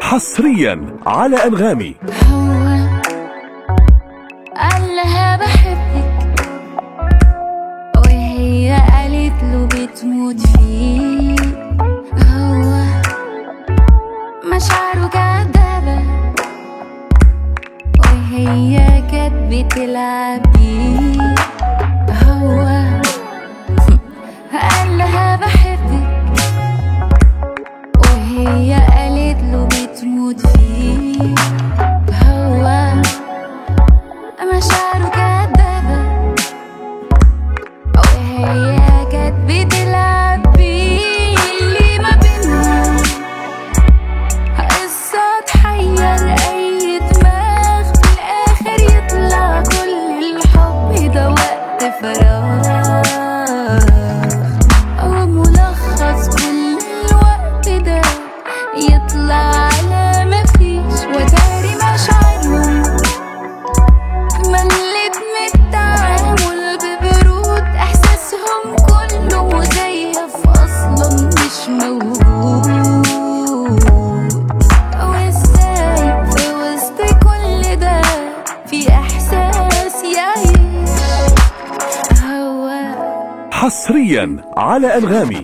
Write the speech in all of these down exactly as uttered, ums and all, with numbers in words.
حصريا على أنغامي. هو قال لها بحبك وهي قالت له بتموت فيه. هو مشاعره كدابة وهي كانت بتلعب بيه. هو قال لها بحبك وهي قالت له بتموت فيه. هو مشاعره كدابة وهي كانت بتلعب بيه. اللي ما بينهم قصة تحير أي دماغ، في الآخر يطلع كل الحب ده وقت فراغ، أو ملخص كل الوقت ده يطلع على مفيش. وتاري مشاعرهم ملت من التعامل ببرود، احساسهم كله مزيف اصلا مش موجود. وازاي في وسط كل ده في احساس يعيش؟ هو حصريا على أنغامي.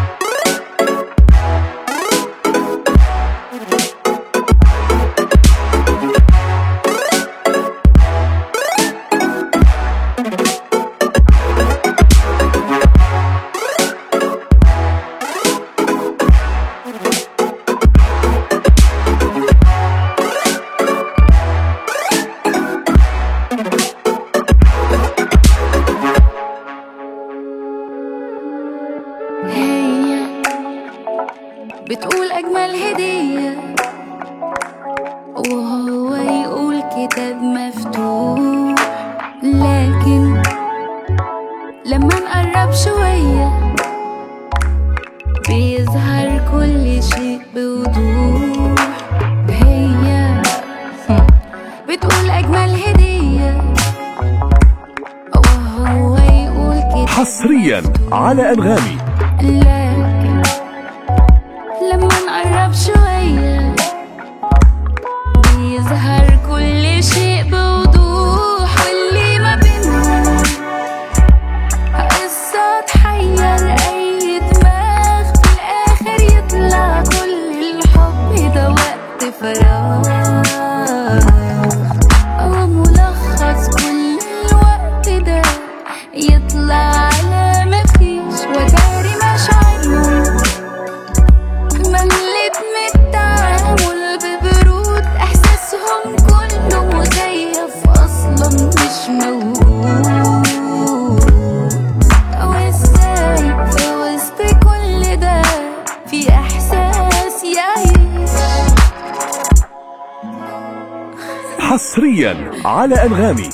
هي بتقول أجمل هدية وهو يقول كتاب مفتوح، لكن لما نقرب شوية بيظهر كل شيء بوضوح. هي بتقول أجمل هدية وهو يقول كتاب حصريا على أنغامي. لكن لما نقرب شوية بيظهر كل شيء بوضوح. واللي ما بينهم قصة تحير أي دماغ، في الآخر يطلع كل الحب ده وقت فراغ، أو ملخص كل الوقت ده يطلع على مفيش. وتاري مشاعرهم ملت من التعامل ببرود، احساسهم كله مزيف اصلا مش موجود. وازاي في وسط كل ده في احساس يعيش؟ حصريا على أنغامي.